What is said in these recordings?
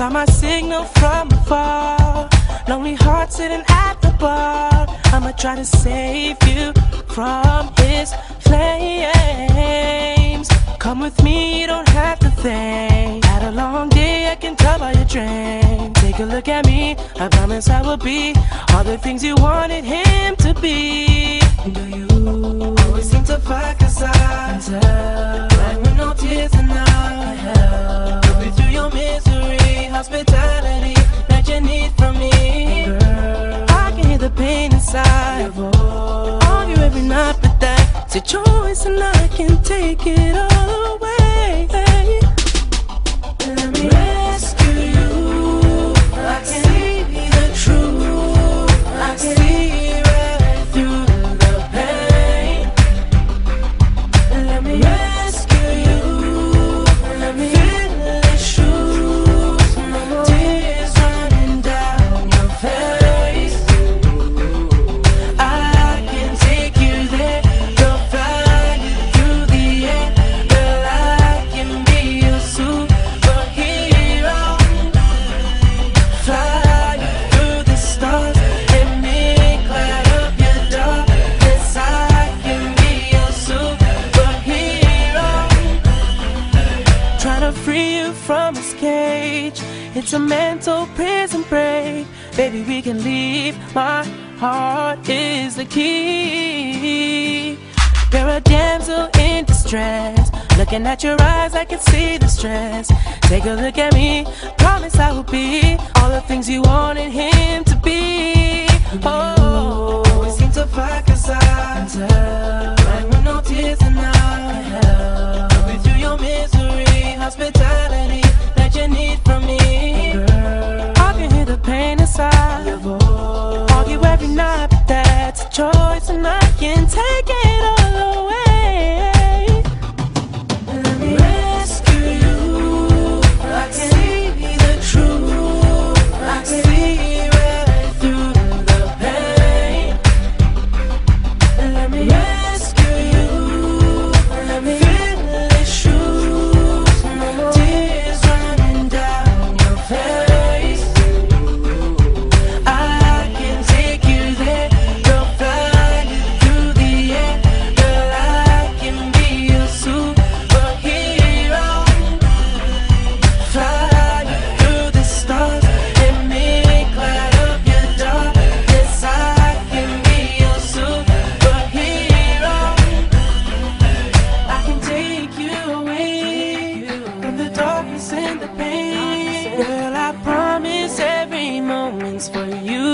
saw my signal from afar. Lonely heart sitting at the bar. I'ma try to save you from his flames. Come with me, you don't have to think. Had a long day, I can tell by your drink. Take a look at me, I promise I will be all the things you wanted him to be. Do you always seem to fuck aside? Right with no tears in our hell. Help you through your misery, hospitality that you need from me. Girl, I can hear the pain inside your voice. Argue every night, but that's your choice, and I can take it all away. Let me rescue you. I can see the truth. I can see right through the pain. Let me rescue you. Let me feel the shoes. No more tears running down your face. I can take you there. Go fly you through the air. Girl, I can be your superhero. Fly you through the stars and make light up your darkness. I can be your superhero. Trying to free you from this cage. It's a mental prison break. Baby, we can leave. My heart is the key. You're a damsel in distress. Looking at your eyes, I can see the stress. Take a look at me. Promise I will be all the things you wanted him to be. Oh, we seem to fuck aside. Right with no tears in our hell. Help you through your misery, hospitality that you need from me. Girl, I can hear the pain inside your voice. Argue every night, but that's a choice, and I can take it all away. Let me rescue you. I can see the truth. I can see right through the pain. Let me rescue you. Let me feel the shoes. No more tears running down your face. I can take you there. Go fly you through the air. Girl, I can be your superhero. Fly you through the stars and make light up your darkness. I can be your superhero. I can take you away from the darkness and the pain. Girl, I promise every moment's for you.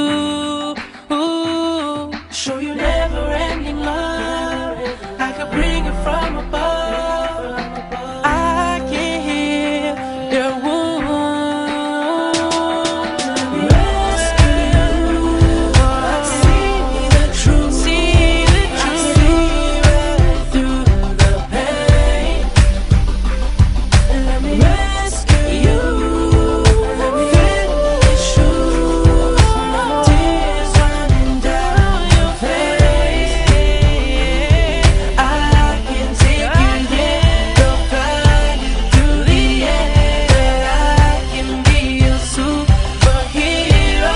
Ooh, show you never-ending love. I could bring it from above. I can heal your wounds. Let me rescue you. I see the truth. See the truth. I see right through the pain. Let me rescue you. Let me feel the shoes. No tears running down your face. I can take you there. Go fly you through the air. I can be your superhero.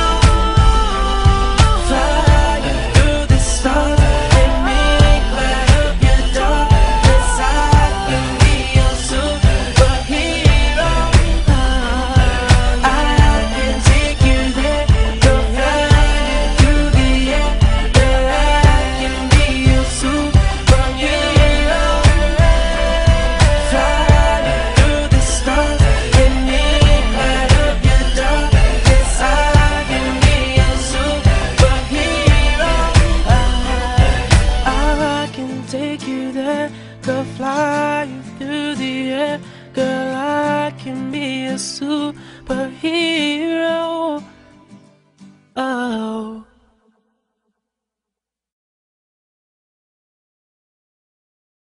Fly you through the stars and make light up your darkness. I can be your superhero. I can take you there. Go fly you through the air. Girl, I can be your superhero. Fly you through the stars and make light up your darkness. I can be your superhero. I can take you there. Go fly you through the air. Girl, I can be a superhero.